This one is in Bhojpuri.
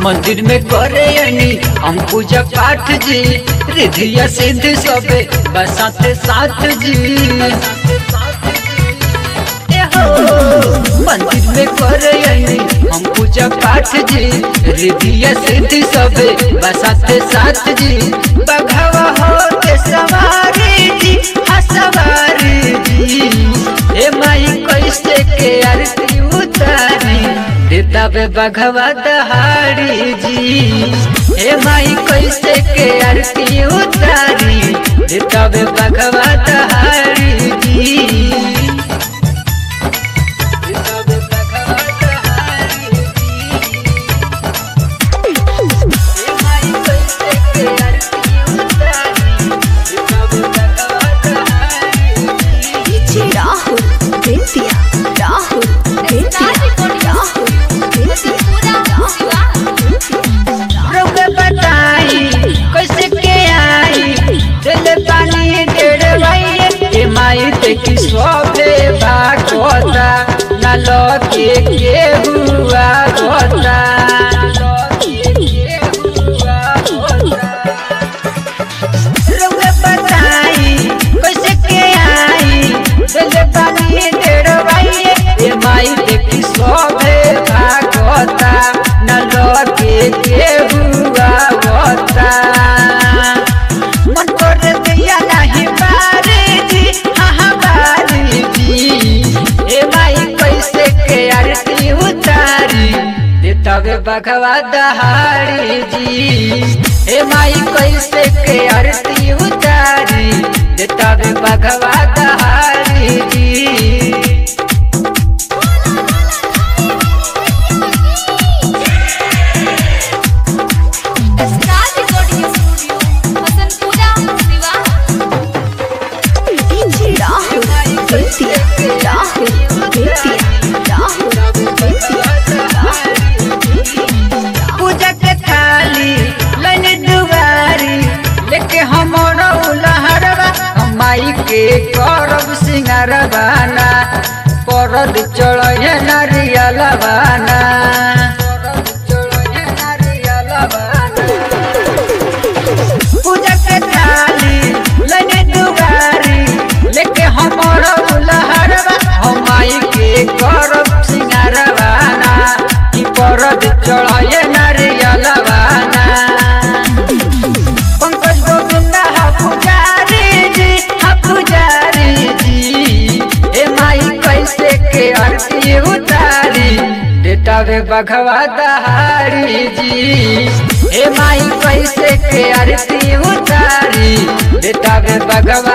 मंदिर में करे हम पूजा पाठ जी, रिधिया सिद्धि सबे बसाते साथ जी। मंदिर में करे हम पूजा पाठ जी, रिधिया सिद्धि सबे बसाते साथ जी। बघवा होते सवारी जी, सवारी जी। हे माई कैसे के आरती उतारी, देता बे बघवा दहाड़ी जी। हे माई कैसे के आरती उतारी, देता बे बघवा दहाड़ी जी। की सोफे बागोता नलो के हुआ गोता, रुके बताई कैसे के आई, दिल पानी डेढ़वाइए। ये माई देखी सोफे बागोता नलो के हुआ गोता। मन कर दिया नहीं बारी जी, आरती उतारी, देता बे बघवा दहाड़ी जी। हे माई कैसे के आरती उतारी, देता बे बघवा दहाड़ी जी। पूजा के थाली लैने दुआरी लेके हमरो लहरवा, माई के करब सिंगारवाना, परद चढ़े नारियलवाना। पूजा के थाली लैने दुआरी लेके हमरो लहरवा, माई के करब सिंगारवाना, परद चढ़े नारियलवाना। पंकज गोविंदा पुजारी जी, पुजारी जी। हे माई कैसे के आरती उतारी, देता बे बघवा दहाड़ी जी। हे माई कैसे के आरती उतारी, देता बे बघवा